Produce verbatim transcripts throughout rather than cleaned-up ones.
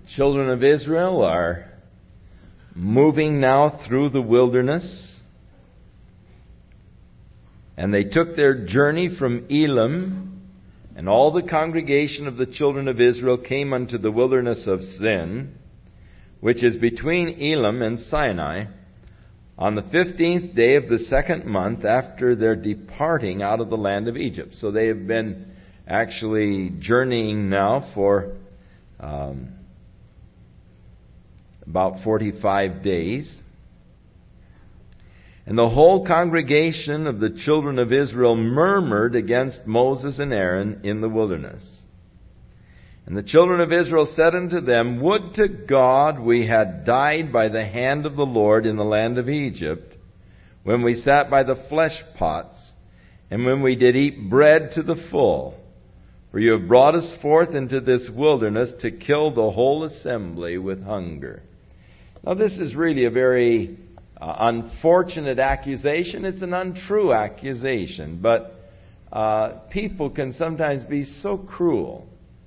children of Israel are moving now through the wilderness. And they took their journey from Elim, and all the congregation of the children of Israel came unto the wilderness of Sin, which is between Elim and Sinai, on the fifteenth day of the second month after their departing out of the land of Egypt. So they have been actually journeying now for um, about forty-five days. And the whole congregation of the children of Israel murmured against Moses and Aaron in the wilderness. And the children of Israel said unto them, Would to God we had died by the hand of the Lord in the land of Egypt, when we sat by the flesh pots, and when we did eat bread to the full. For you have brought us forth into this wilderness to kill the whole assembly with hunger. Now this is really a very uh, unfortunate accusation. It's an untrue accusation, but uh, people can sometimes be so cruel.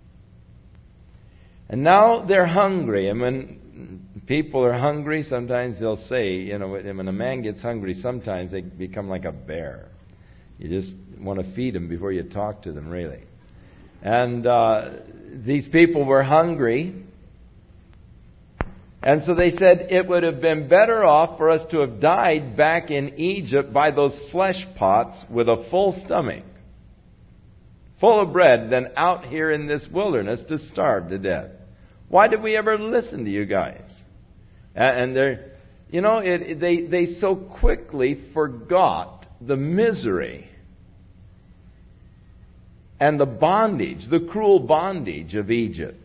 And now they're hungry. And when people are hungry, sometimes they'll say, you know, when a man gets hungry, sometimes they become like a bear. You just want to feed them before you talk to them, really. And uh, these people were hungry. And so they said, it would have been better off for us to have died back in Egypt by those flesh pots with a full stomach, full of bread, than out here in this wilderness to starve to death. Why did we ever listen to you guys? And they're, you know, it, they, they so quickly forgot the misery and the bondage, the cruel bondage of Egypt.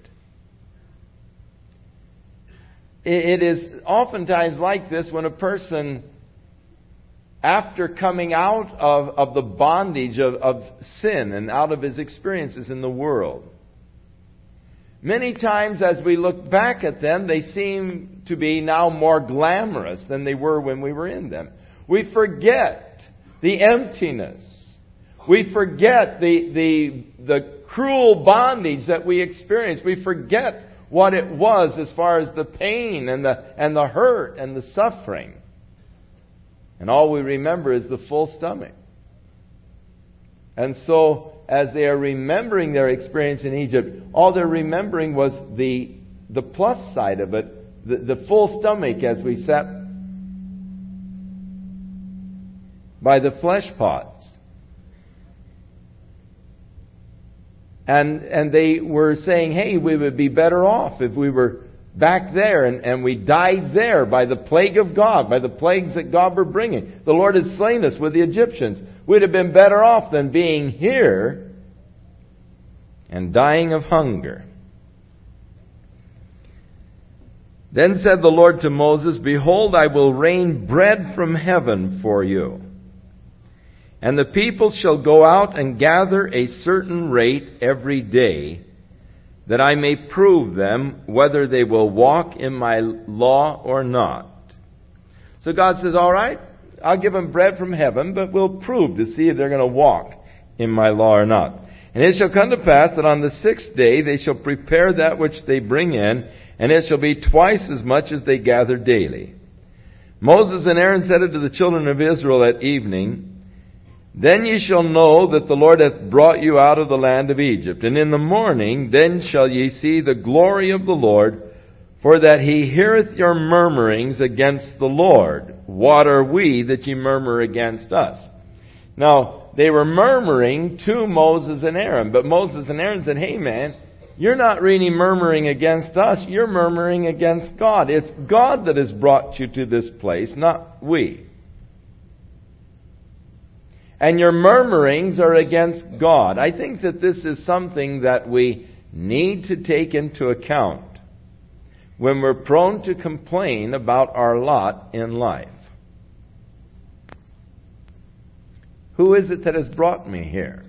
It, it is oftentimes like this when a person, after coming out of, of the bondage of, of sin and out of his experiences in the world, many times as we look back at them, they seem to be now more glamorous than they were when we were in them. We forget the emptiness. We forget the, the, the cruel bondage that we experienced. We forget what it was as far as the pain and the, and the hurt and the suffering. And all we remember is the full stomach. And so, as they are remembering their experience in Egypt, all they're remembering was the, the plus side of it, the, the full stomach as we sat by the flesh pots. And, and they were saying, hey, we would be better off if we were back there and, and we died there by the plague of God, by the plagues that God were bringing. The Lord had slain us with the Egyptians. We'd have been better off than being here and dying of hunger. Then said the Lord to Moses, Behold, I will rain bread from heaven for you. And the people shall go out and gather a certain rate every day, that I may prove them whether they will walk in my law or not. So God says, all right, I'll give them bread from heaven, but we'll prove to see if they're going to walk in my law or not. And it shall come to pass that on the sixth day they shall prepare that which they bring in, and it shall be twice as much as they gather daily. Moses and Aaron said unto the children of Israel at evening, Then ye shall know that the Lord hath brought you out of the land of Egypt. And in the morning then shall ye see the glory of the Lord, for that he heareth your murmurings against the Lord. What are we that ye murmur against us? Now, they were murmuring to Moses and Aaron. But Moses and Aaron said, hey man, you're not really murmuring against us. You're murmuring against God. It's God that has brought you to this place, not we. And your murmurings are against God. I think that this is something that we need to take into account when we're prone to complain about our lot in life. Who is it that has brought me here?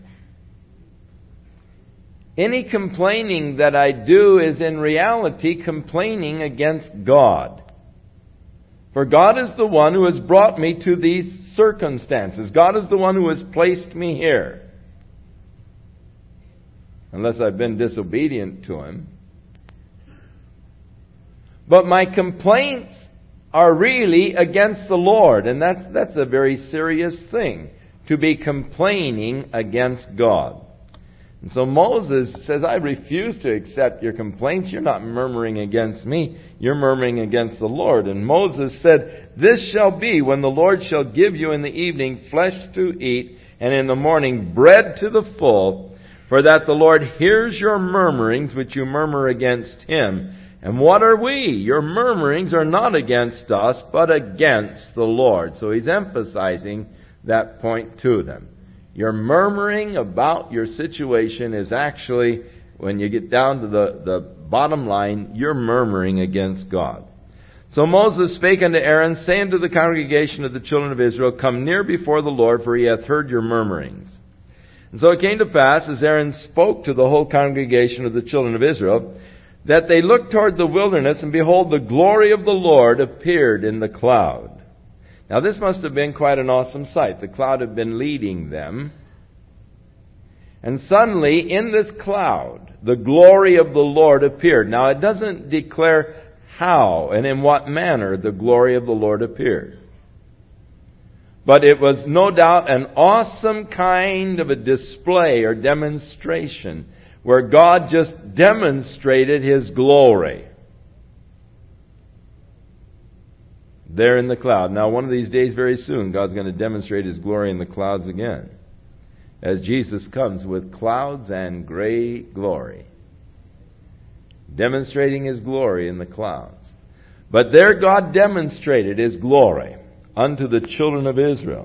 Any complaining that I do is in reality complaining against God. For God is the one who has brought me to these circumstances. God is the one who has placed me here. Unless I've been disobedient to Him. But my complaints are really against the Lord. And that's, that's a very serious thing, to be complaining against God. And so Moses says, I refuse to accept your complaints. You're not murmuring against me. You're murmuring against the Lord. And Moses said, this shall be when the Lord shall give you in the evening flesh to eat, and in the morning bread to the full, for that the Lord hears your murmurings which you murmur against him. And what are we? Your murmurings are not against us, but against the Lord. So he's emphasizing that point to them. Your murmuring about your situation is actually, when you get down to the, the bottom line, you're murmuring against God. So Moses spake unto Aaron, saying to the congregation of the children of Israel, come near before the Lord, for he hath heard your murmurings. And so it came to pass, as Aaron spoke to the whole congregation of the children of Israel, that they looked toward the wilderness, and behold, the glory of the Lord appeared in the cloud. Now this must have been quite an awesome sight. The cloud had been leading them. And suddenly, in this cloud, the glory of the Lord appeared. Now it doesn't declare how and in what manner the glory of the Lord appeared. But it was no doubt an awesome kind of a display or demonstration where God just demonstrated His glory there in the cloud. Now, one of these days, very soon, God's going to demonstrate His glory in the clouds again, as Jesus comes with clouds and great glory, demonstrating His glory in the clouds. But there God demonstrated His glory unto the children of Israel.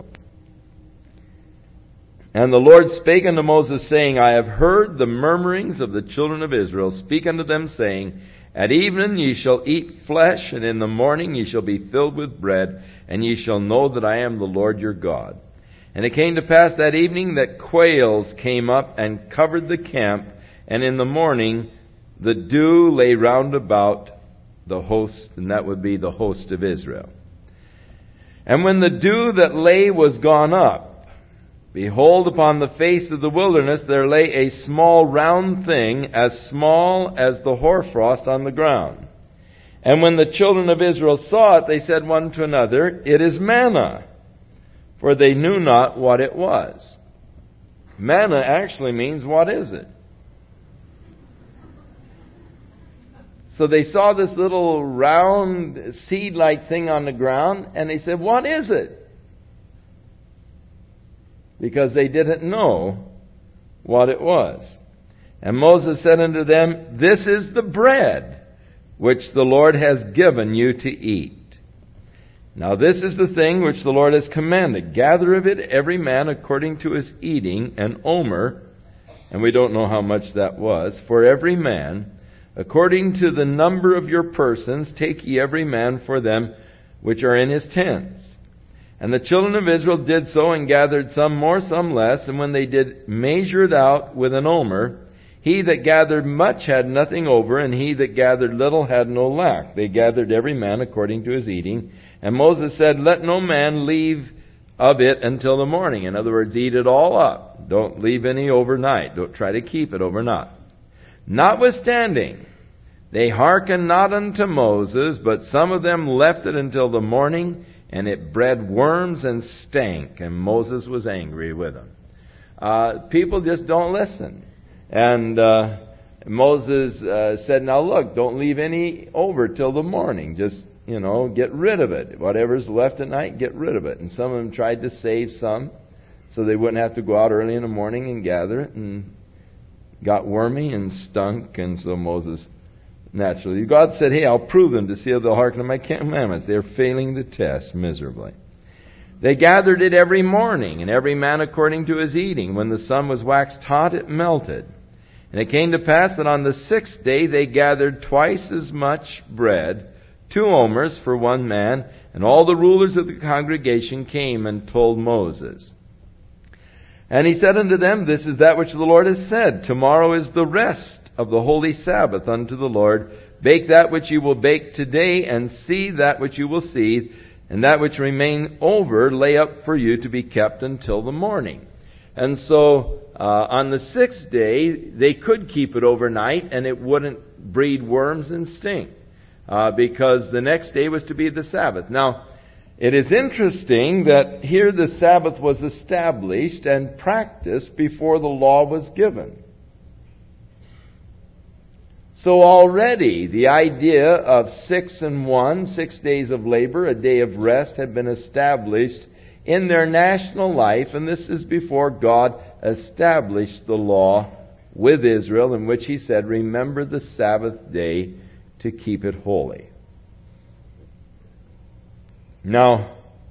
And the Lord spake unto Moses, saying, I have heard the murmurings of the children of Israel. Speak unto them, saying, at even ye shall eat flesh, and in the morning ye shall be filled with bread, and ye shall know that I am the Lord your God. And it came to pass that evening that quails came up and covered the camp, and in the morning the dew lay round about the host, and that would be the host of Israel. And when the dew that lay was gone up, behold, upon the face of the wilderness there lay a small round thing, as small as the hoarfrost on the ground. And when the children of Israel saw it, they said one to another, it is manna, for they knew not what it was. Manna actually means, what is it? So they saw this little round seed-like thing on the ground, and they said, what is it? Because they didn't know what it was. And Moses said unto them, this is the bread which the Lord has given you to eat. Now this is the thing which the Lord has commanded. Gather of it every man according to his eating, an omer, and we don't know how much that was, for every man, according to the number of your persons, take ye every man for them which are in his tents. And the children of Israel did so, and gathered some more, some less. And when they did measure it out with an omer, he that gathered much had nothing over, and he that gathered little had no lack. They gathered every man according to his eating. And Moses said, let no man leave of it until the morning. In other words, eat it all up. Don't leave any overnight. Don't try to keep it overnight. Notwithstanding, they hearkened not unto Moses, but some of them left it until the morning, and it bred worms and stank, and Moses was angry with them. Uh, people just don't listen. And uh, Moses uh, said, now look, don't leave any over till the morning. Just, you know, get rid of it. Whatever's left at night, get rid of it. And some of them tried to save some, so they wouldn't have to go out early in the morning and gather it, and got wormy and stunk, and so Moses naturally. God said, hey, I'll prove them to see if they'll hearken to my commandments. They're failing the test miserably. They gathered it every morning, and every man according to his eating. When the sun was waxed hot, it melted. And it came to pass that on the sixth day they gathered twice as much bread, two omers for one man, and all the rulers of the congregation came and told Moses. And he said unto them, this is that which the Lord has said. Tomorrow is the rest of the holy Sabbath unto the Lord. Bake that which you will bake today, and seethe that which you will seethe, and that which remain over lay up for you to be kept until the morning. And so uh, on the sixth day, they could keep it overnight, and it wouldn't breed worms and stink. uh, because the next day was to be the Sabbath. Now, it is interesting that here the Sabbath was established and practiced before the law was given. So already the idea of six and one, six days of labor, a day of rest, had been established in their national life, and this is before God established the law with Israel, in which He said, "Remember the Sabbath day to keep it holy." Now,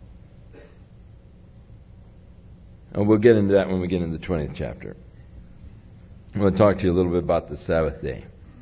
and we'll get into that when we get into the twentieth chapter. I'm going to talk to you a little bit about the Sabbath day.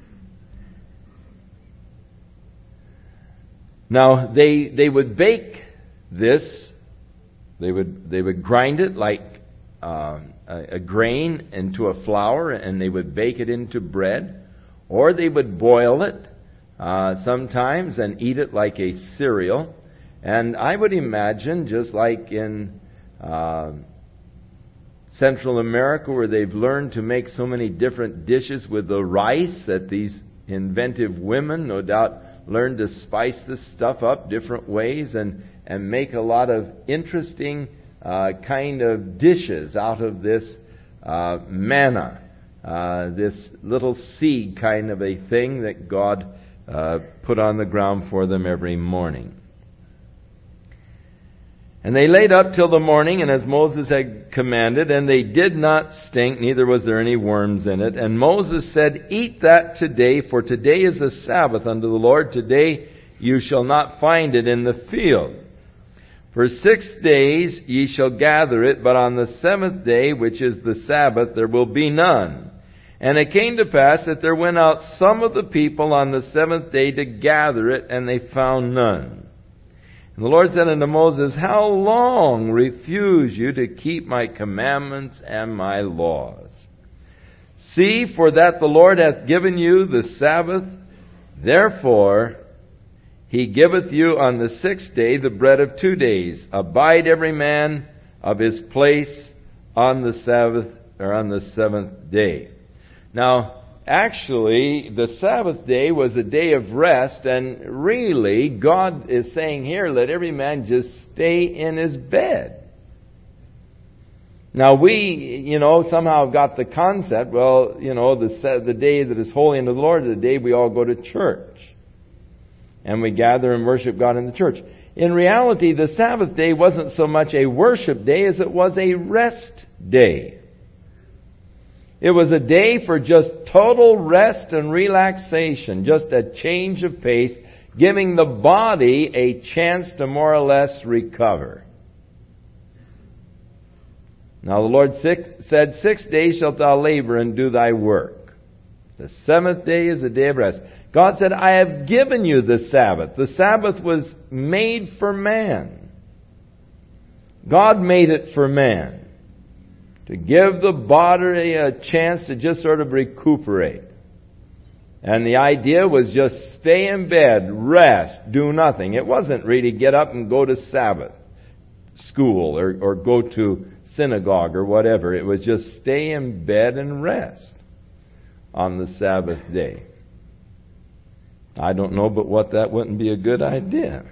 Now, they they would bake this. They would they would grind it like uh, a, a grain into a flour, and they would bake it into bread, or they would boil it uh, sometimes and eat it like a cereal. And I would imagine, just like in uh, Central America, where they've learned to make so many different dishes with the rice, that these inventive women, no doubt, learned to spice this stuff up different ways and, and make a lot of interesting uh, kind of dishes out of this uh, manna, uh, this little seed kind of a thing that God uh, put on the ground for them every morning. And they laid up till the morning, and as Moses had commanded, and they did not stink, neither was there any worms in it. And Moses said, "Eat that today, for today is a Sabbath unto the Lord. Today you shall not find it in the field. For six days ye shall gather it, but on the seventh day, which is the Sabbath, there will be none. And it came to pass that there went out some of the people on the seventh day to gather it, and they found none. And the Lord said unto Moses, How long refuse you to keep my commandments and my laws? See, for that the Lord hath given you the Sabbath, therefore He giveth you on the sixth day the bread of two days. Abide every man of his place on the Sabbath, or on the seventh day." Now, actually, the Sabbath day was a day of rest, and really, God is saying here, let every man just stay in his bed. Now, we, you know, somehow got the concept, well, you know, the, the day that is holy unto the Lord is the day we all go to church. And we gather and worship God in the church. In reality, the Sabbath day wasn't so much a worship day as it was a rest day. It was a day for just total rest and relaxation, just a change of pace, giving the body a chance to more or less recover. Now the Lord said, Six days shalt thou labor and do thy work. The seventh day is a day of rest. God said, I have given you the Sabbath. The Sabbath was made for man. God made it for man, to give the body a chance to just sort of recuperate. And the idea was just stay in bed, rest, do nothing. It wasn't really get up and go to Sabbath school or, or go to synagogue or whatever. It was just stay in bed and rest on the Sabbath day. I don't know but what that wouldn't be a good idea.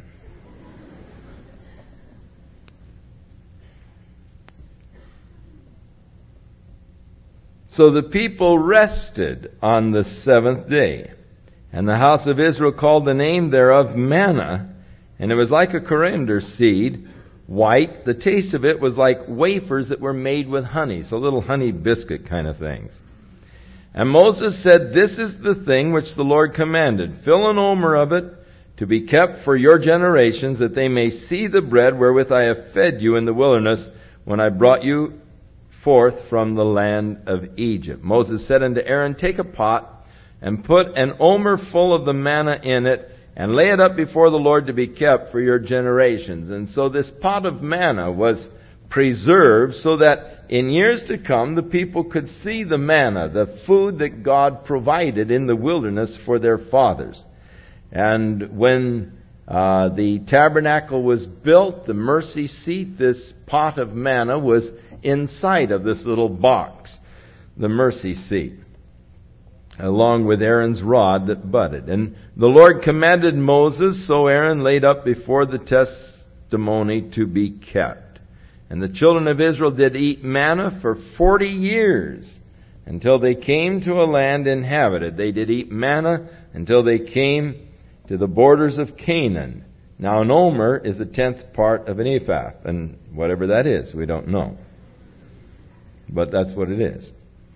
So the people rested on the seventh day. And the house of Israel called the name thereof manna. And it was like a coriander seed, white. The taste of it was like wafers that were made with honey. So little honey biscuit kind of things. And Moses said, This is the thing which the Lord commanded. Fill an omer of it to be kept for your generations, that they may see the bread wherewith I have fed you in the wilderness when I brought you forth from the land of Egypt. Moses said unto Aaron, Take a pot and put an omer full of the manna in it, and lay it up before the Lord to be kept for your generations. And so this pot of manna was preserved so that in years to come the people could see the manna, the food that God provided in the wilderness for their fathers. And when uh, the tabernacle was built, the mercy seat, this pot of manna was inside of this little box, the mercy seat. along with Aaron's rod that budded. And the Lord commanded Moses, so Aaron laid up before the testimony to be kept. And the children of Israel did eat manna for forty years, until they came to a land inhabited. They did eat manna until they came to the borders of Canaan. Now an omer is a tenth part of an ephah, and whatever that is, we don't know. But that's what it is.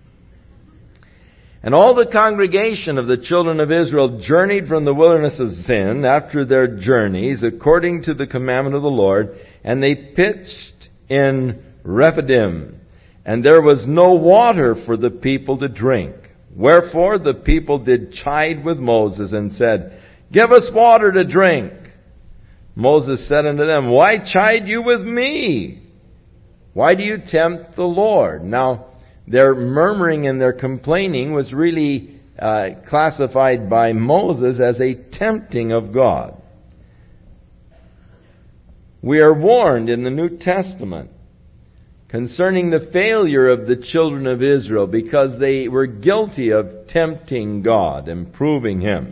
And all the congregation of the children of Israel journeyed from the wilderness of Zin after their journeys, according to the commandment of the Lord, and they pitched in Rephidim. And there was no water for the people to drink. Wherefore the people did chide with Moses and said, Give us water to drink. Moses said unto them, Why chide you with me? Why do you tempt the Lord? Now, their murmuring and their complaining was really uh, classified by Moses as a tempting of God. We are warned in the New Testament concerning the failure of the children of Israel because they were guilty of tempting God and proving Him,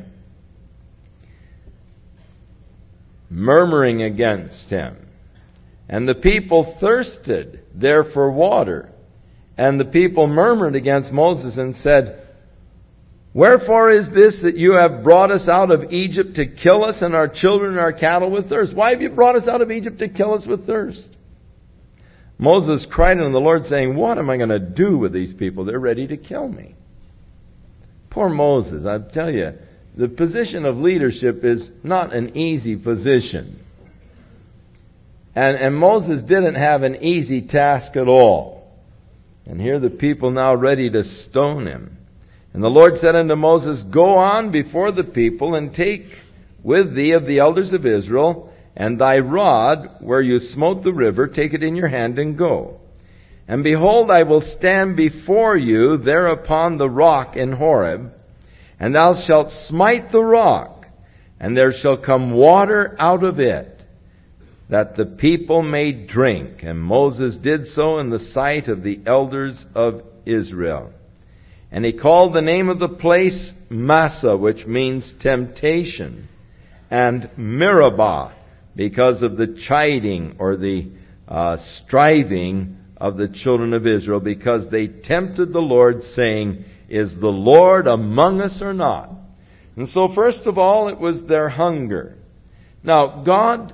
murmuring against Him. And the people thirsted there for water. And the people murmured against Moses and said, Wherefore is this that you have brought us out of Egypt to kill us and our children and our cattle with thirst? Why have you brought us out of Egypt to kill us with thirst? Moses cried unto the Lord, saying, What am I going to do with these people? They're ready to kill me. Poor Moses, I tell you, the position of leadership is not an easy position. And, and Moses didn't have an easy task at all. And here the people now ready to stone him. And the Lord said unto Moses, Go on before the people, and take with thee of the elders of Israel, and thy rod, where you smote the river, take it in your hand, and go. And behold, I will stand before you there upon the rock in Horeb, and thou shalt smite the rock, and there shall come water out of it, that the people may drink. And Moses did so in the sight of the elders of Israel. And he called the name of the place Massah, which means temptation, and Meribah, because of the chiding or the uh, striving of the children of Israel, because they tempted the Lord, saying, Is the Lord among us or not? And so first of all, it was their hunger. Now, God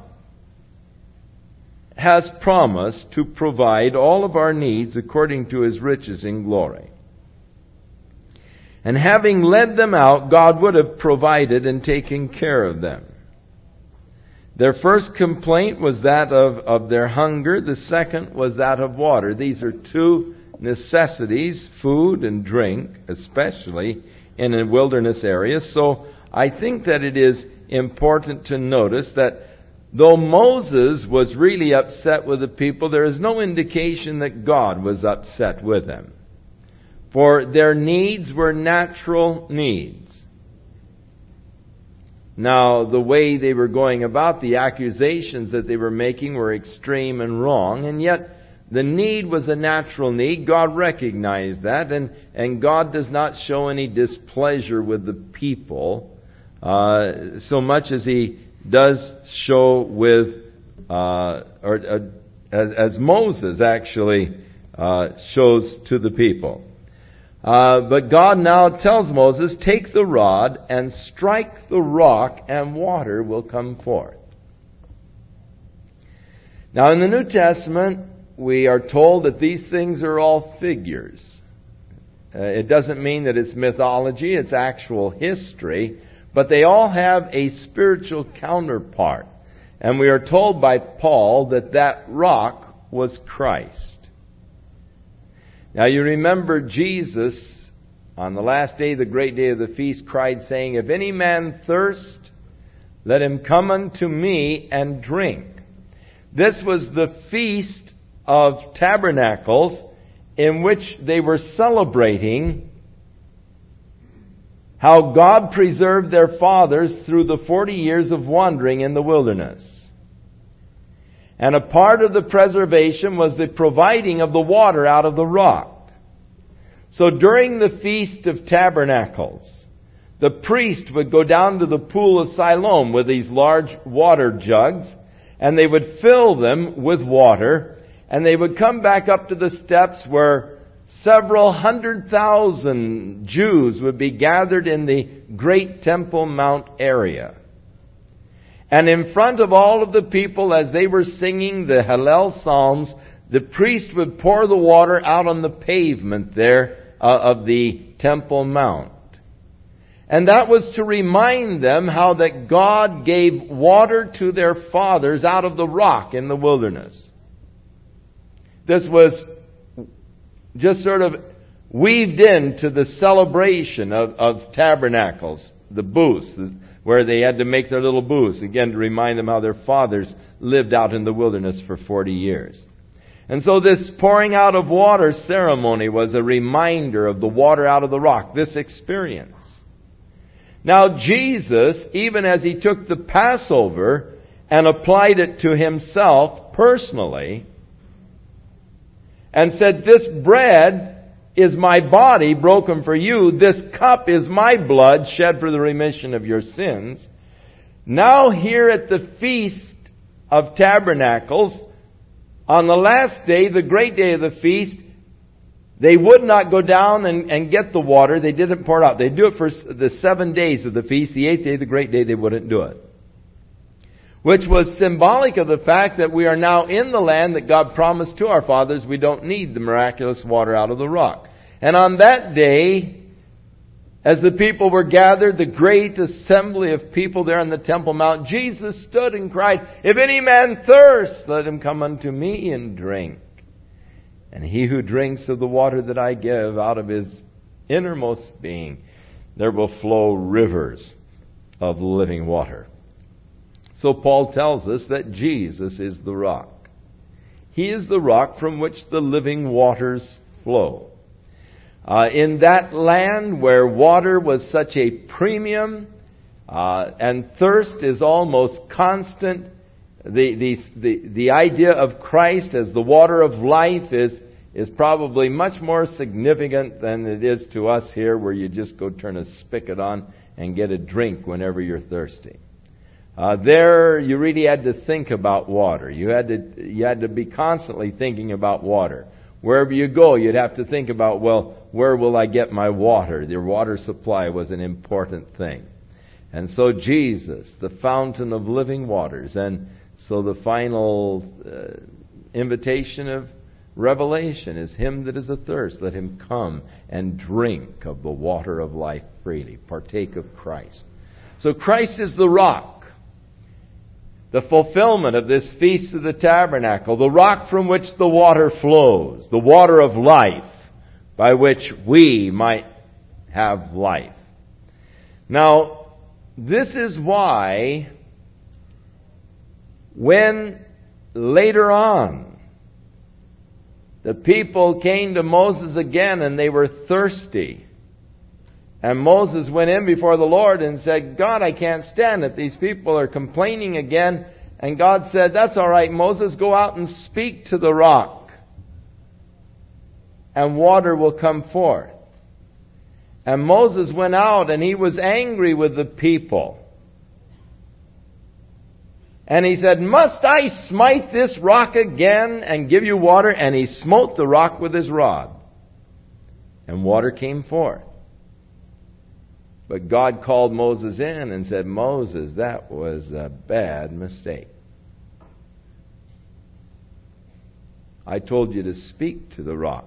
has promised to provide all of our needs according to His riches in glory. And having led them out, God would have provided and taken care of them. Their first complaint was that of, of their hunger. The second was that of water. These are two necessities, food and drink, especially in a wilderness area. So I think that it is important to notice that though Moses was really upset with the people, there is no indication that God was upset with them. For their needs were natural needs. Now, the way they were going about, the accusations that they were making were extreme and wrong, and yet the need was a natural need. God recognized that, and, and God does not show any displeasure with the people uh, so much as He does show with, uh, or uh, as, as Moses actually uh, shows to the people. Uh, but God now tells Moses, Take the rod and strike the rock, and water will come forth. Now in the New Testament, we are told that these things are all figures. Uh, it doesn't mean that it's mythology, it's actual history. But they all have a spiritual counterpart. And we are told by Paul that that rock was Christ. Now you remember Jesus, on the last day, the great day of the feast, cried, saying, If any man thirst, let him come unto me and drink. This was the Feast of Tabernacles, in which they were celebrating how God preserved their fathers through the forty years of wandering in the wilderness. And a part of the preservation was the providing of the water out of the rock. So during the Feast of Tabernacles, the priest would go down to the pool of Siloam with these large water jugs, and they would fill them with water, and they would come back up to the steps where several hundred thousand Jews would be gathered in the great Temple Mount area. And in front of all of the people, as they were singing the Hallel Psalms, the priest would pour the water out on the pavement there uh, of the Temple Mount. And that was to remind them how that God gave water to their fathers out of the rock in the wilderness. This was just sort of weaved into the celebration of, of tabernacles, the booths, where they had to make their little booths, again to remind them how their fathers lived out in the wilderness for forty years. And so this pouring out of water ceremony was a reminder of the water out of the rock, this experience. Now Jesus, even as He took the Passover and applied it to Himself personally, and said, "This bread is my body broken for you. This cup is my blood shed for the remission of your sins." Now here at the Feast of Tabernacles, on the last day, the great day of the feast, they would not go down and, and get the water. They didn't pour it out. They'd do it for the seven days of the feast. The eighth day, the great day, they wouldn't do it. Which was symbolic of the fact that we are now in the land that God promised to our fathers. We don't need the miraculous water out of the rock. And on that day, as the people were gathered, the great assembly of people there on the Temple Mount, Jesus stood and cried, "If any man thirst, let him come unto me and drink. And he who drinks of the water that I give, out of his innermost being, there will flow rivers of living water." So Paul tells us that Jesus is the rock. He is the rock from which the living waters flow. Uh, in that land where water was such a premium uh, and thirst is almost constant, the, the, the, the idea of Christ as the water of life is, is probably much more significant than it is to us here, where you just go turn a spigot on and get a drink whenever you're thirsty. Uh, there, you really had to think about water. You had to you had to be constantly thinking about water. Wherever you go, you'd have to think about, well, where will I get my water? The water supply was an important thing. And so Jesus, the fountain of living waters, and so the final uh, invitation of Revelation is, "Him that is athirst, let him come and drink of the water of life freely." Partake of Christ. So Christ is the rock. The fulfillment of this Feast of the Tabernacle, the rock from which the water flows, the water of life, by which we might have life. Now, this is why, when later on, the people came to Moses again and they were thirsty, and Moses went in before the Lord and said, "God, I can't stand it. These people are complaining again." And God said, "That's all right, Moses. Go out and speak to the rock, and water will come forth." And Moses went out and he was angry with the people. And he said, "Must I smite this rock again and give you water?" And he smote the rock with his rod, and water came forth. But God called Moses in and said, "Moses, that was a bad mistake. I told you to speak to the rock,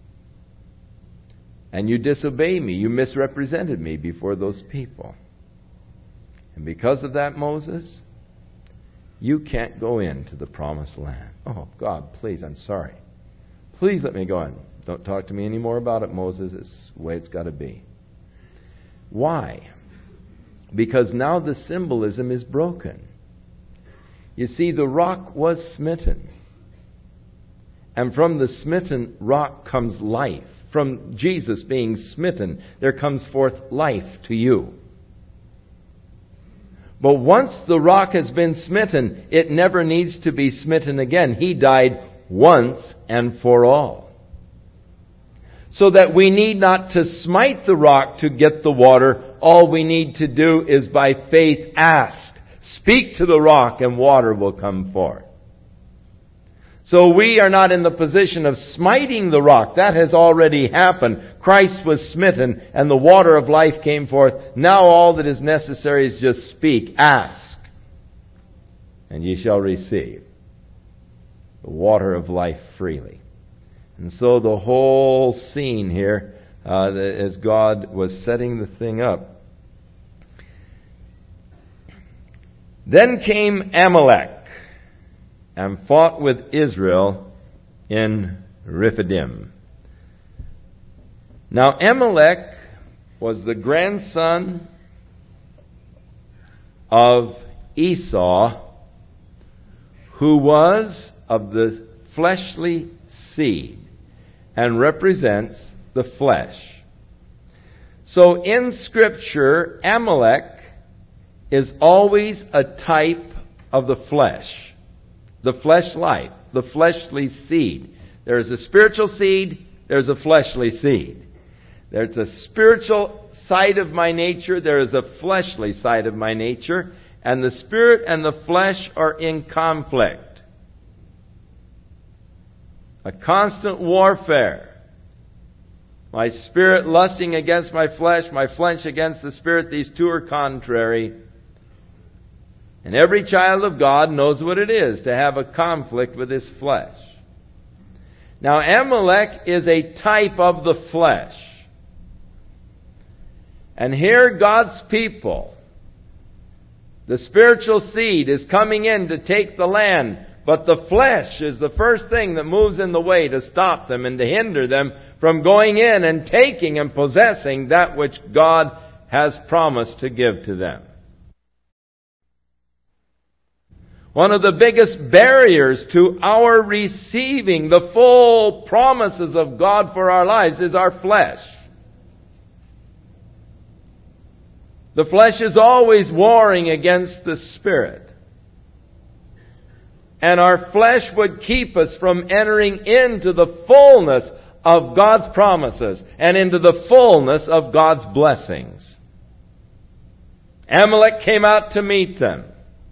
and you disobeyed me. You misrepresented me before those people. And because of that, Moses, you can't go into the promised land." "Oh, God, please, I'm sorry. Please let me go in. Don't talk to me anymore about it, Moses. It's the way it's got to be." Why? Because now the symbolism is broken. You see, the rock was smitten. And from the smitten rock comes life. From Jesus being smitten, there comes forth life to you. But once the rock has been smitten, it never needs to be smitten again. He died once and for all. so that we need not to smite the rock to get the water. All we need to do is by faith ask. Speak to the rock and water will come forth. So we are not in the position of smiting the rock. That has already happened. Christ was smitten and the water of life came forth. Now all that is necessary is just speak, ask, and ye shall receive the water of life freely. And so the whole scene here, uh, as God was setting the thing up. Then came Amalek and fought with Israel in Rephidim. Now Amalek was the grandson of Esau, who was of the fleshly seed and represents the flesh. So in Scripture, Amalek is always a type of the flesh. The flesh life, the fleshly seed. There's a spiritual seed, there's a fleshly seed. There's a spiritual side of my nature, there is a fleshly side of my nature, and the spirit and the flesh are in conflict. A constant warfare. My spirit lusting against my flesh, my flesh against the spirit, these two are contrary. And every child of God knows what it is to have a conflict with his flesh. Now Amalek is a type of the flesh. And here God's people, the spiritual seed, is coming in to take the land. But the flesh is the first thing that moves in the way to stop them and to hinder them from going in and taking and possessing that which God has promised to give to them. One of the biggest barriers to our receiving the full promises of God for our lives is our flesh. The flesh is always warring against the Spirit. And our flesh would keep us from entering into the fullness of God's promises and into the fullness of God's blessings. Amalek came out to meet them.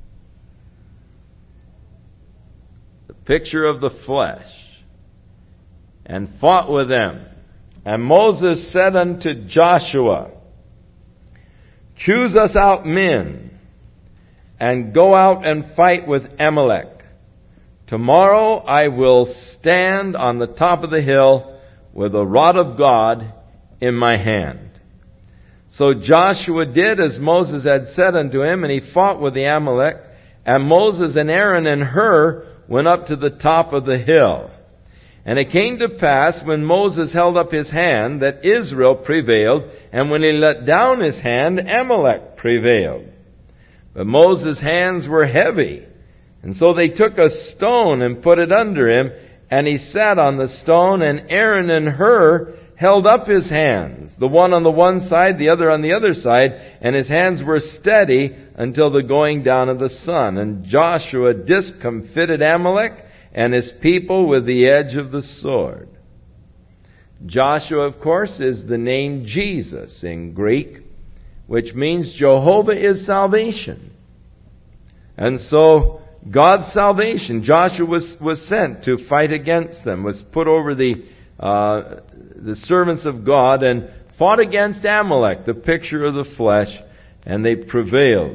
Picture of the flesh, and fought with them. And Moses said unto Joshua, choose us out men, and go out and fight with Amalek. Tomorrow I will stand on the top of the hill with the rod of God in my hand. So Joshua did as Moses had said unto him, and he fought with the Amalek. And Moses and Aaron and Hur went up to the top of the hill. And it came to pass, when Moses held up his hand, that Israel prevailed, and when he let down his hand, Amalek prevailed. But Moses' hands were heavy, and so they took a stone and put it under him, and he sat on the stone, and Aaron and Hur held up his hands, the one on the one side, the other on the other side, and his hands were steady until the going down of the sun. And Joshua discomfited Amalek and his people with the edge of the sword. Joshua, of course, is the name Jesus in Greek, which means Jehovah is salvation. And so God's salvation, Joshua was, was sent to fight against them, was put over the uh, the servants of God and fought against Amalek, the picture of the flesh, and they prevailed.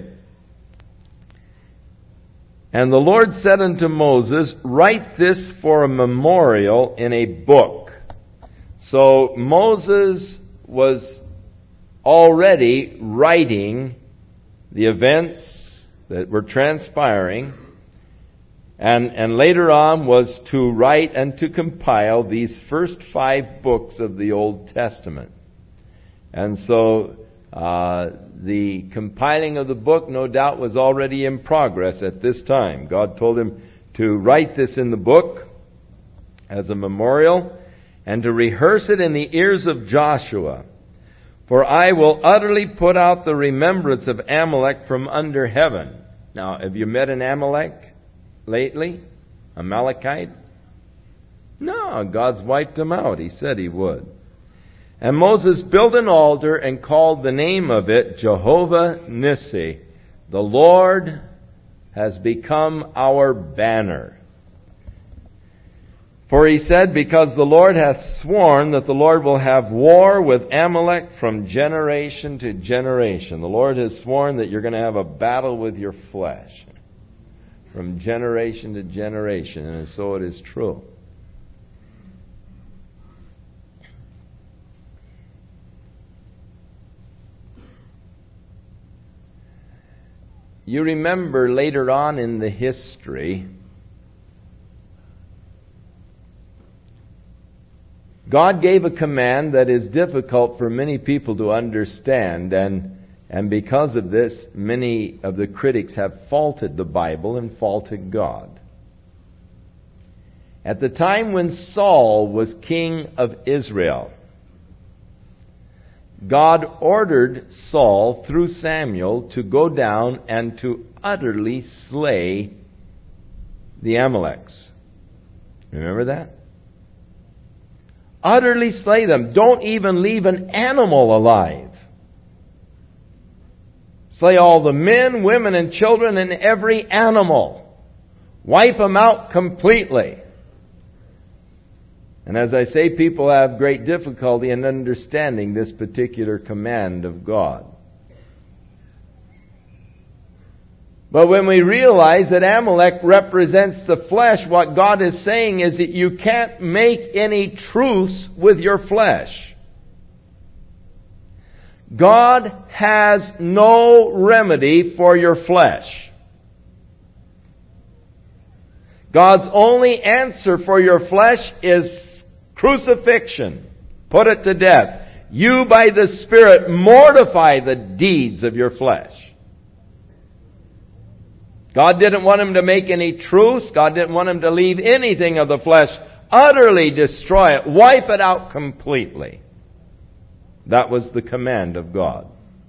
And the Lord said unto Moses, write this for a memorial in a book. So Moses was already writing the events that were transpiring, and, and later on was to write and to compile these first five books of the Old Testament. And so uh, the compiling of the book, no doubt, was already in progress at this time. God told him to write this in the book as a memorial and to rehearse it in the ears of Joshua. For I will utterly put out the remembrance of Amalek from under heaven. Now, have you met an Amalek lately? Amalekite? No, God's wiped them out. He said He would. And Moses built an altar and called the name of it Jehovah Nissi. The Lord has become our banner. For he said, because the Lord hath sworn that the Lord will have war with Amalek from generation to generation. The Lord has sworn that you're going to have a battle with your flesh from generation to generation. And so it is true. You remember later on in the history, God gave a command that is difficult for many people to understand, and, and because of this, many of the critics have faulted the Bible and faulted God. At the time when Saul was king of Israel, God ordered Saul, through Samuel, to go down and to utterly slay the Amaleks. Remember that? Utterly slay them. Don't even leave an animal alive. Slay all the men, women, and children, and every animal. Wipe them out completely. And as I say, people have great difficulty in understanding this particular command of God. But when we realize that Amalek represents the flesh, what God is saying is that you can't make any truce with your flesh. God has no remedy for your flesh. God's only answer for your flesh is crucifixion. Put it to death. You, by the Spirit, mortify the deeds of your flesh. God didn't want him to make any truce. God didn't want him to leave anything of the flesh. Utterly destroy it. Wipe it out completely. That was the command of God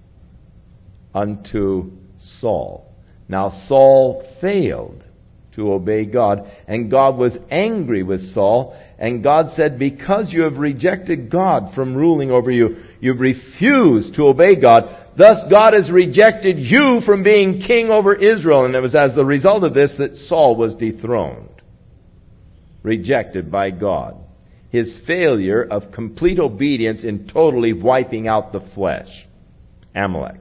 unto Saul. Now Saul failed to obey God, and God was angry with Saul, and God said, because you have rejected God from ruling over you, you've refused to obey God, thus God has rejected you from being king over Israel. And it was as the result of this that Saul was dethroned, rejected by God. His failure of complete obedience in totally wiping out the flesh. Amalek.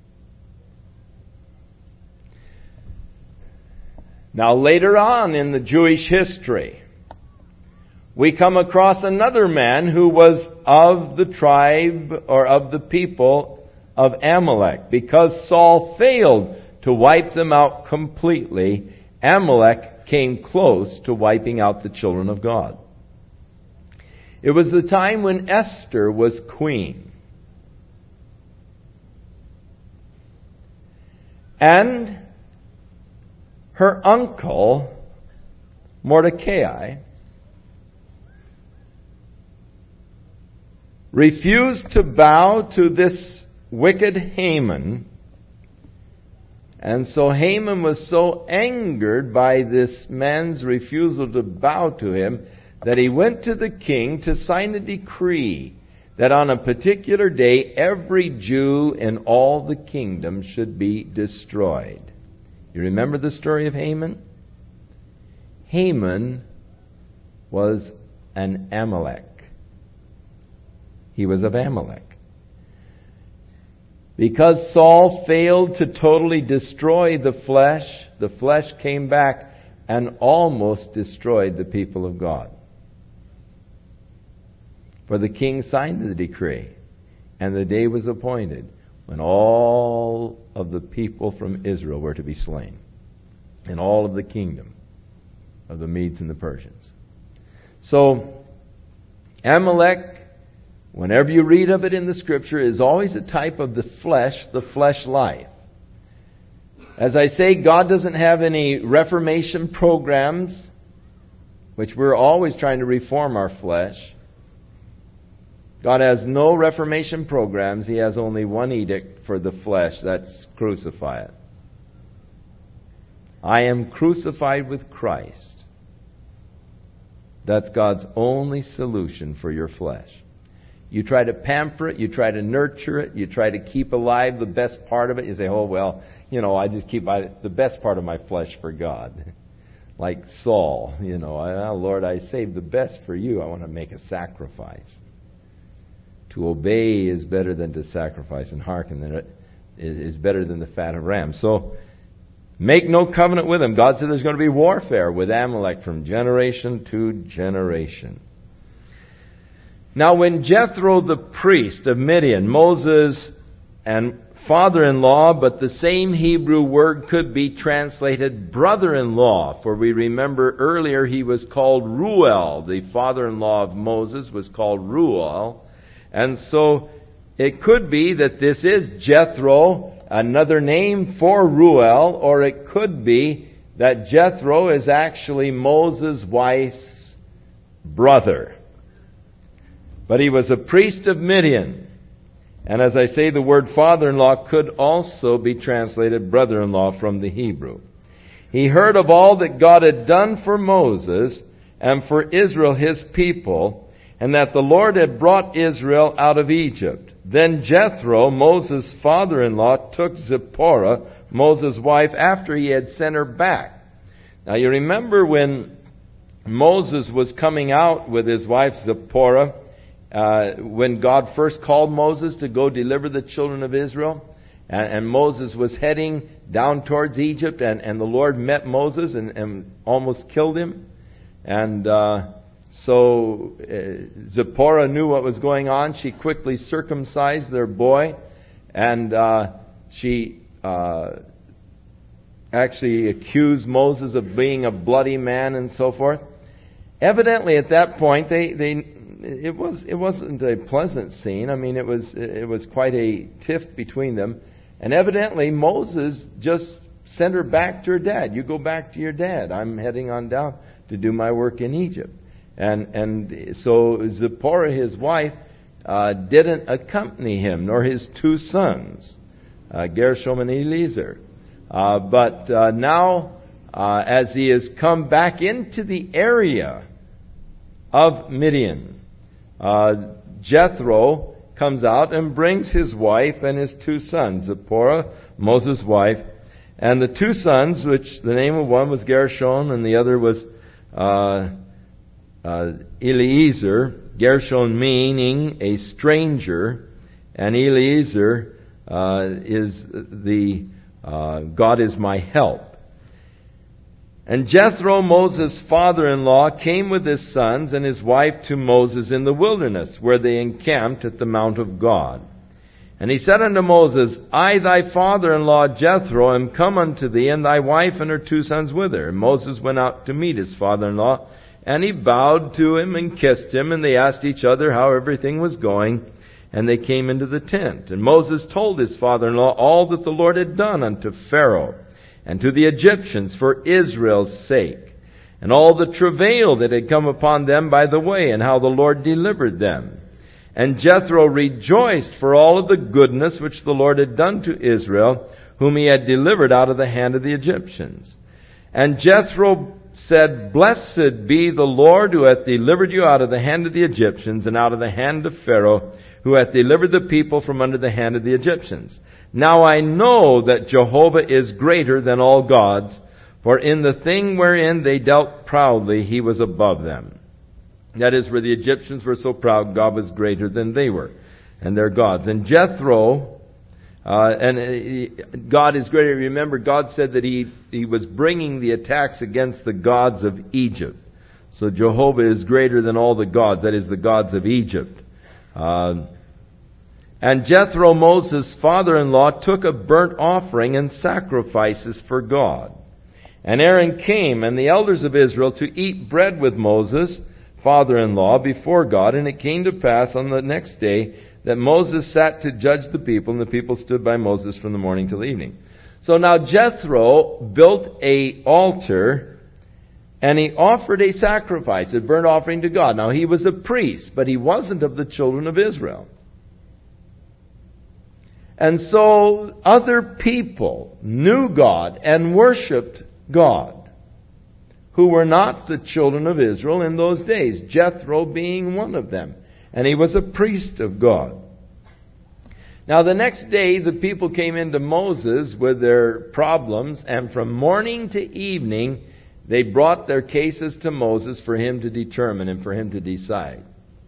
Now later on in the Jewish history, we come across another man who was of the tribe or of the people of Amalek. Because Saul failed to wipe them out completely, Amalek came close to wiping out the children of God. It was the time when Esther was queen. And her uncle, Mordecai, refused to bow to this wicked Haman. And so Haman was so angered by this man's refusal to bow to him that he went to the king to sign a decree that on a particular day every Jew in all the kingdom should be destroyed. You remember the story of Haman? Haman was an Amalek. He was of Amalek. Because Saul failed to totally destroy the flesh, the flesh came back and almost destroyed the people of God. For the king signed the decree, and the day was appointed when all of the people from Israel were to be slain, and all of the kingdom of the Medes and the Persians. So, Amalek, whenever you read of it in the Scripture, is always a type of the flesh, the flesh life. As I say, God doesn't have any reformation programs, which we're always trying to reform our flesh. God has no reformation programs. He has only one edict for the flesh. That's crucify it. I am crucified with Christ. That's God's only solution for your flesh. You try to pamper it. You try to nurture it. You try to keep alive the best part of it. You say, oh, well, you know, I just keep my, the best part of my flesh for God. Like Saul, you know, oh, Lord, I saved the best for you. I want to make a sacrifice. To obey is better than to sacrifice, and hearken is better than the fat of rams. So, make no covenant with him. God said there's going to be warfare with Amalek from generation to generation. Now, when Jethro the priest of Midian, Moses' and father-in-law, but the same Hebrew word could be translated brother-in-law, for we remember earlier he was called Reuel. The father-in-law of Moses was called Reuel. And so it could be that this is Jethro, another name for Reuel, or it could be that Jethro is actually Moses' wife's brother. But he was a priest of Midian. And as I say, the word father-in-law could also be translated brother-in-law from the Hebrew. He heard of all that God had done for Moses and for Israel his people, and that the Lord had brought Israel out of Egypt. Then Jethro, Moses' father-in-law, took Zipporah, Moses' wife, after he had sent her back. Now you remember when Moses was coming out with his wife Zipporah, uh, when God first called Moses to go deliver the children of Israel, and, and Moses was heading down towards Egypt, and, and the Lord met Moses and, and almost killed him. And uh, so uh, Zipporah knew what was going on. She quickly circumcised their boy, and uh, she uh, actually accused Moses of being a bloody man and so forth. Evidently, at that point, they, they it was it wasn't a pleasant scene. I mean, it was it was quite a tiff between them, and evidently Moses just sent her back to her dad. You go back to your dad. I'm heading on down to do my work in Egypt. And and so Zipporah, his wife, uh, didn't accompany him, nor his two sons, uh, Gershom and Eliezer. Uh, but uh, now, uh, as he has come back into the area of Midian, uh, Jethro comes out and brings his wife and his two sons, Zipporah, Moses' wife, and the two sons, which the name of one was Gershom and the other was uh, uh, Eliezer. Gershom meaning a stranger, and Eliezer uh, is the uh, God is my help. And Jethro, Moses' father-in-law, came with his sons and his wife to Moses in the wilderness, where they encamped at the Mount of God. And he said unto Moses, I, thy father-in-law Jethro, am come unto thee, and thy wife and her two sons with her. And Moses went out to meet his father-in-law, and he bowed to him and kissed him, and they asked each other how everything was going, and they came into the tent. And Moses told his father-in-law all that the Lord had done unto Pharaoh, and to the Egyptians for Israel's sake, and all the travail that had come upon them by the way, and how the Lord delivered them. And Jethro rejoiced for all of the goodness which the Lord had done to Israel, whom he had delivered out of the hand of the Egyptians. And Jethro said, Blessed be the Lord who hath delivered you out of the hand of the Egyptians, and out of the hand of Pharaoh, who hath delivered the people from under the hand of the Egyptians. Now I know that Jehovah is greater than all gods, for in the thing wherein they dealt proudly, he was above them. That is, where the Egyptians were so proud, God was greater than they were, and their gods. And Jethro, uh, and uh, God is greater. Remember, God said that he, he was bringing the attacks against the gods of Egypt. So Jehovah is greater than all the gods, that is, the gods of Egypt. Uh, And Jethro, Moses' father-in-law, took a burnt offering and sacrifices for God. And Aaron came, and the elders of Israel, to eat bread with Moses, father-in-law, before God. And it came to pass on the next day that Moses sat to judge the people, and the people stood by Moses from the morning till evening. So now Jethro built a altar, and he offered a sacrifice, a burnt offering to God. Now he was a priest, but he wasn't of the children of Israel. And so other people knew God and worshipped God, who were not the children of Israel in those days, Jethro being one of them. and he was a priest of God. Now the next day the people came into Moses with their problems, and from morning to evening they brought their cases to Moses for him to determine and for him to decide.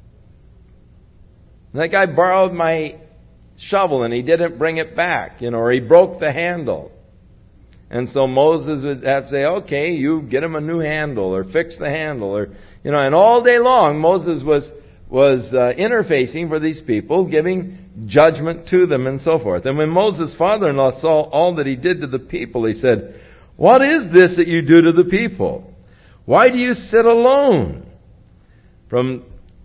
That guy borrowed my shovel and he didn't bring it back, you know, or he broke the handle. And so Moses would have to say, okay, you get him a new handle or fix the handle, or, you know, and all day long Moses was was uh, interfacing for these people, giving judgment to them and so forth. And when Moses' father-in-law saw all that he did to the people, he said, "What is this that you do to the people? Why do you sit alone? From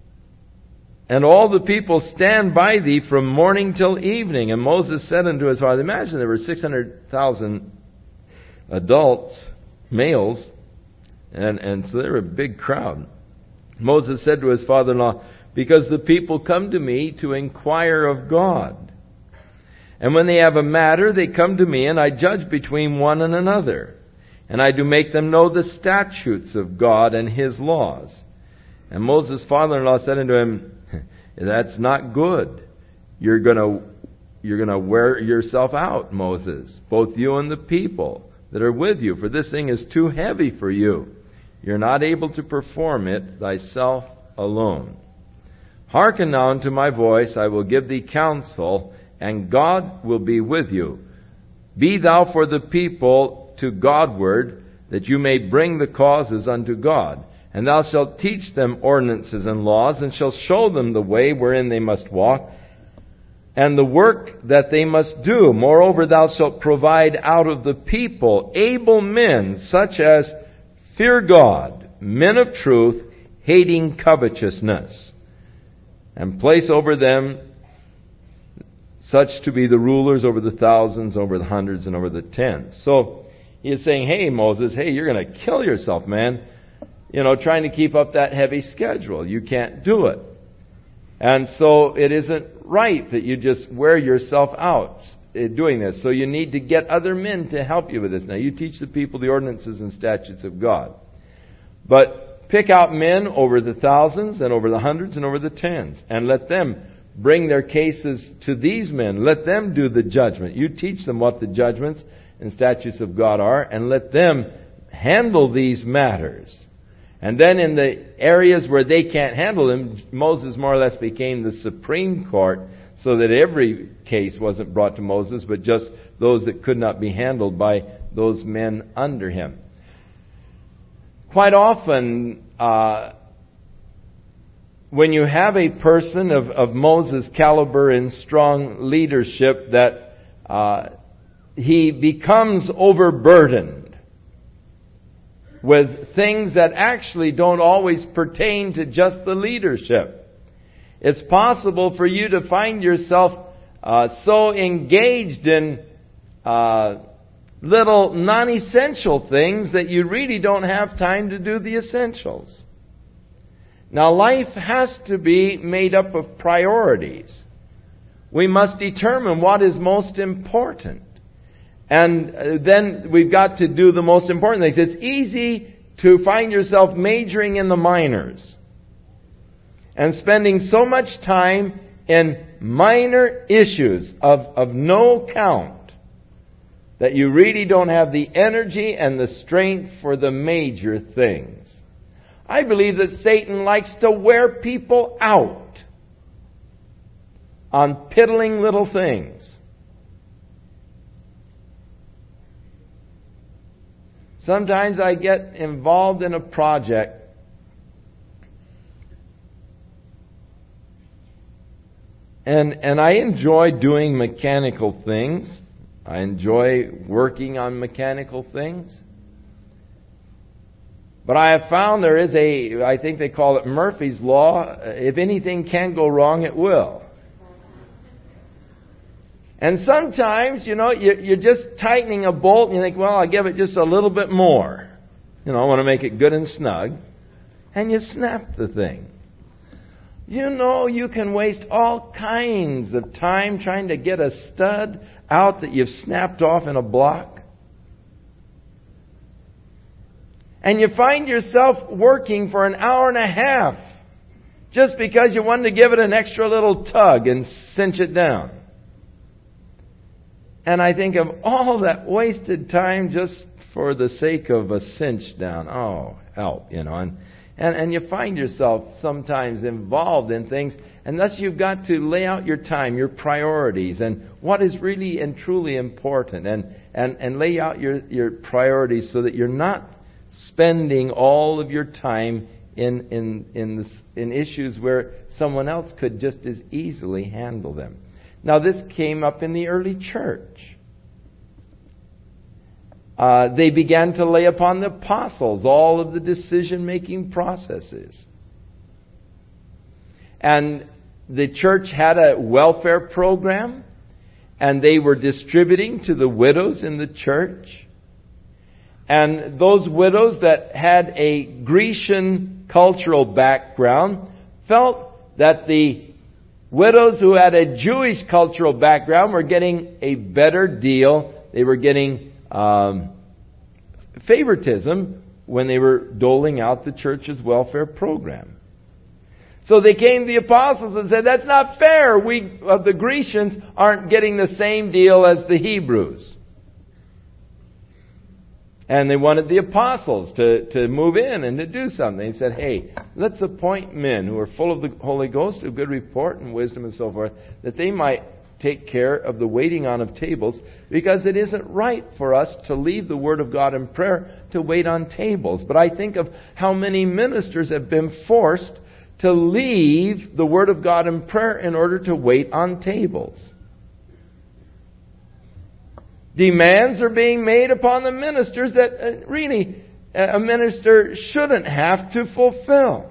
and all the people stand by thee from morning till evening." And Moses said unto his father, imagine there were six hundred thousand adults, males, and, and so they were a big crowd. Moses said to his father-in-law, "Because the people come to me to inquire of God. And when they have a matter, they come to me, and I judge between one and another. And I do make them know the statutes of God and His laws." And Moses' father-in-law said unto him, "That's not good. You're going to you're going to wear yourself out, Moses, both you and the people that are with you, for this thing is too heavy for you. You're not able to perform it thyself alone. Hearken now unto my voice, I will give thee counsel, and God will be with you. Be thou for the people to Godward, that you may bring the causes unto God. And thou shalt teach them ordinances and laws, and shalt show them the way wherein they must walk, and the work that they must do. Moreover, thou shalt provide out of the people able men, such as fear God, men of truth, hating covetousness, and place over them such to be the rulers over the thousands, over the hundreds, and over the tens." So he is saying, hey, Moses, hey, you're going to kill yourself, man. You know, trying to keep up that heavy schedule. You can't do it. And so it isn't right that you just wear yourself out doing this. So you need to get other men to help you with this. Now, you teach the people the ordinances and statutes of God. But pick out men over the thousands and over the hundreds and over the tens, and let them bring their cases to these men. Let them do the judgment. You teach them what the judgments and statutes of God are, and let them handle these matters. And then in the areas where they can't handle them, Moses more or less became the Supreme Court, so that every case wasn't brought to Moses, but just those that could not be handled by those men under him. Quite often, uh, when you have a person of, of Moses' caliber in strong leadership, that uh, he becomes overburdened with things that actually don't always pertain to just the leadership. It's possible for you to find yourself uh, so engaged in uh, little non-essential things that you really don't have time to do the essentials. Now, life has to be made up of priorities. We must determine what is most important. And then we've got to do the most important things. It's easy to find yourself majoring in the minors and spending so much time in minor issues of, of no count that you really don't have the energy and the strength for the major things. I believe that Satan likes to wear people out on piddling little things. Sometimes I get involved in a project and and I enjoy doing mechanical things. I enjoy working on mechanical things. But I have found there is a, I think they call it Murphy's Law. If anything can go wrong, it will. And sometimes, you know, you're just tightening a bolt and you think, well, I'll give it just a little bit more. You know, I want to make it good and snug. And you snap the thing. You know, you can waste all kinds of time trying to get a stud out that you've snapped off in a block. And you find yourself working for an hour and a half just because you wanted to give it an extra little tug and cinch it down. And I think of all that wasted time just for the sake of a cinch down. Oh, help, you know. And, and, and you find yourself sometimes involved in things, and thus you've got to lay out your time, your priorities, and what is really and truly important, and, and, and lay out your, your priorities so that you're not spending all of your time in, in, in, this, in issues where someone else could just as easily handle them. Now, this came up in the early church. Uh, they began to lay upon the apostles all of the decision-making processes. And the church had a welfare program, and they were distributing to the widows in the church. And those widows that had a Grecian cultural background felt that the widows who had a Jewish cultural background were getting a better deal. They were getting um, favoritism when they were doling out the church's welfare program. So they came to the apostles and said, that's not fair. We, uh, the Grecians aren't getting the same deal as the Hebrews. And they wanted the apostles to, to move in and to do something. They said, hey, let's appoint men who are full of the Holy Ghost, of good report and wisdom and so forth, that they might take care of the waiting on of tables, because it isn't right for us to leave the Word of God in prayer to wait on tables. But I think of how many ministers have been forced to leave the Word of God in prayer in order to wait on tables. Demands are being made upon the ministers that uh, really a minister shouldn't have to fulfill.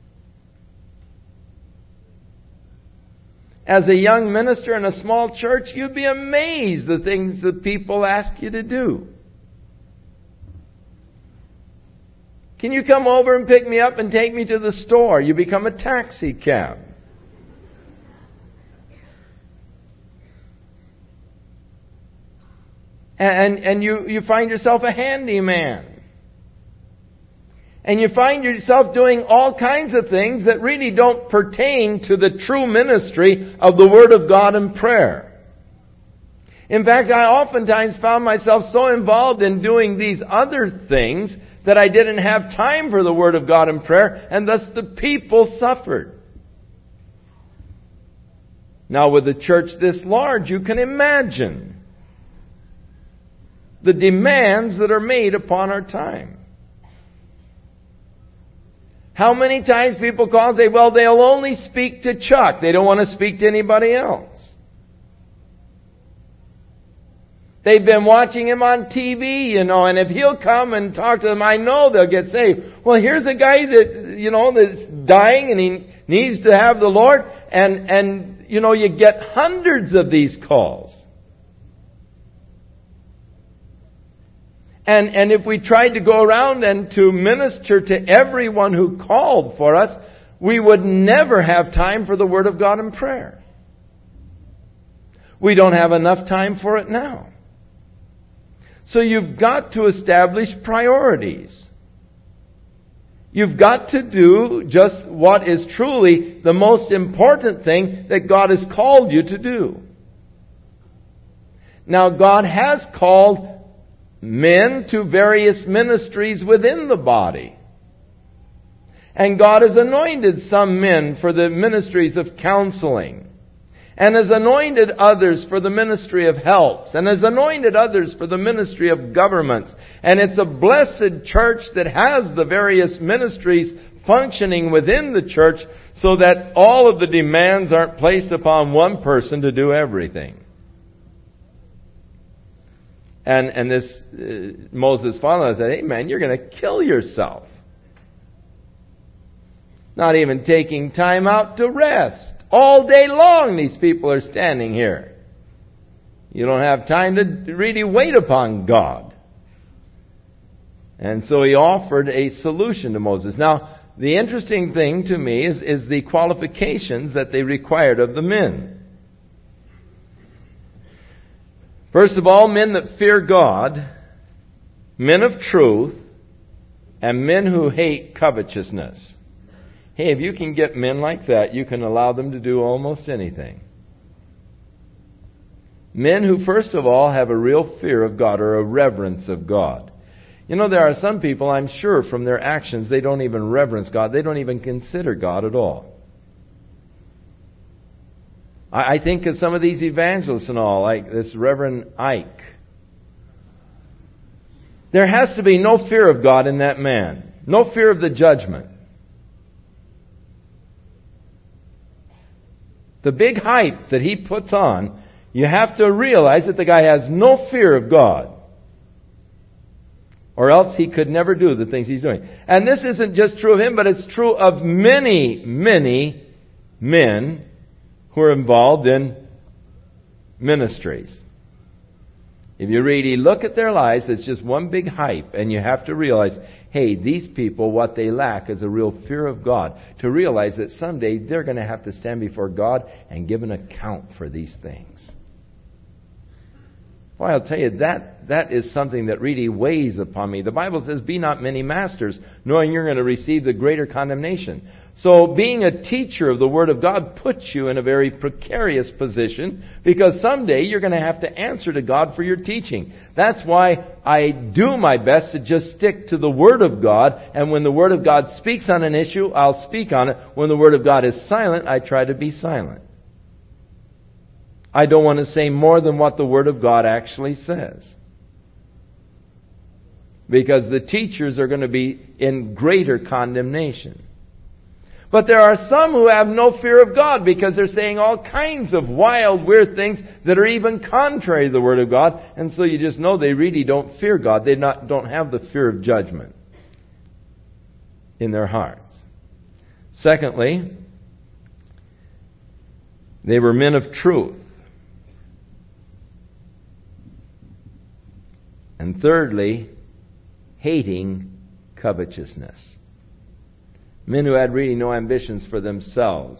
As a young minister in a small church, you'd be amazed the things that people ask you to do. Can you come over and pick me up and take me to the store? You become a taxi cab. And, and you, you find yourself a handyman. And you find yourself doing all kinds of things that really don't pertain to the true ministry of the Word of God and prayer. In fact, I oftentimes found myself so involved in doing these other things that I didn't have time for the Word of God and prayer, and thus the people suffered. Now, with a church this large, you can imagine the demands that are made upon our time. How many times people call and say, well, they'll only speak to Chuck. They don't want to speak to anybody else. They've been watching him on T V, you know, and if he'll come and talk to them, I know they'll get saved. Well, here's a guy that, you know, that's dying and he needs to have the Lord. And, and you know, you get hundreds of these calls. And, and if we tried to go around and to minister to everyone who called for us, we would never have time for the Word of God and prayer. We don't have enough time for it now. So you've got to establish priorities. You've got to do just what is truly the most important thing that God has called you to do. Now, God has called men to various ministries within the body. And God has anointed some men for the ministries of counseling, and has anointed others for the ministry of helps, and has anointed others for the ministry of governments. And it's a blessed church that has the various ministries functioning within the church so that all of the demands aren't placed upon one person to do everything. And and this uh, Moses followed and said, hey man, you're going to kill yourself. Not even taking time out to rest. All day long these people are standing here. You don't have time to really wait upon God. And so he offered a solution to Moses. Now, the interesting thing to me is, is the qualifications that they required of the men. First of all, men that fear God, men of truth, and men who hate covetousness. Hey, if you can get men like that, you can allow them to do almost anything. Men who, first of all, have a real fear of God or a reverence of God. You know, there are some people, I'm sure, from their actions, they don't even reverence God. They don't even consider God at all. I, I think of some of these evangelists and all, like this Reverend Ike. There has to be no fear of God in that man. No fear of the judgment. The big hype that he puts on, you have to realize that the guy has no fear of God. Or else he could never do the things he's doing. And this isn't just true of him, but it's true of many, many men who are involved in ministries. If you really look at their lives, it's just one big hype. And you have to realize, hey, these people, what they lack is a real fear of God. To realize that someday they're going to have to stand before God and give an account for these things. Well, I'll tell you, that that is something that really weighs upon me. The Bible says, be not many masters, knowing you're going to receive the greater condemnation. So being a teacher of the Word of God puts you in a very precarious position, because someday you're going to have to answer to God for your teaching. That's why I do my best to just stick to the Word of God, and when the Word of God speaks on an issue, I'll speak on it. When the Word of God is silent, I try to be silent. I don't want to say more than what the Word of God actually says. Because the teachers are going to be in greater condemnation. But there are some who have no fear of God because they're saying all kinds of wild, weird things that are even contrary to the Word of God. And so you just know they really don't fear God. They not, don't have the fear of judgment in their hearts. Secondly, they were men of truth. And thirdly, hating covetousness. Men who had really no ambitions for themselves.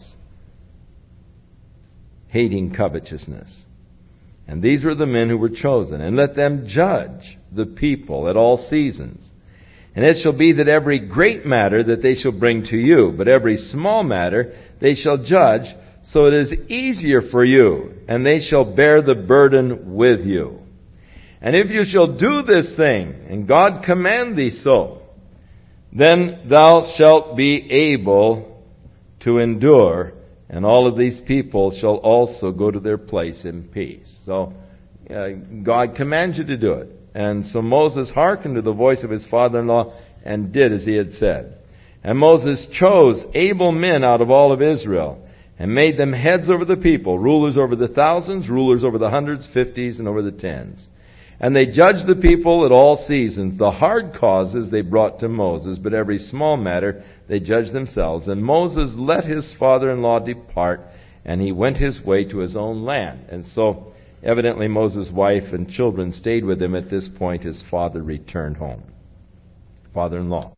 Hating covetousness. And these were the men who were chosen. And let them judge the people at all seasons. And it shall be that every great matter that they shall bring to you, but every small matter they shall judge, so it is easier for you, and they shall bear the burden with you. And if you shall do this thing, and God command thee so, then thou shalt be able to endure, and all of these people shall also go to their place in peace. So, uh, God commands you to do it. And so Moses hearkened to the voice of his father-in-law, and did as he had said. And Moses chose able men out of all of Israel, and made them heads over the people, rulers over the thousands, rulers over the hundreds, fifties, and over the tens. And they judged the people at all seasons. The hard causes they brought to Moses, but every small matter they judged themselves. And Moses let his father-in-law depart, and he went his way to his own land. And so, evidently Moses' wife and children stayed with him at this point. His father returned home. Father-in-law.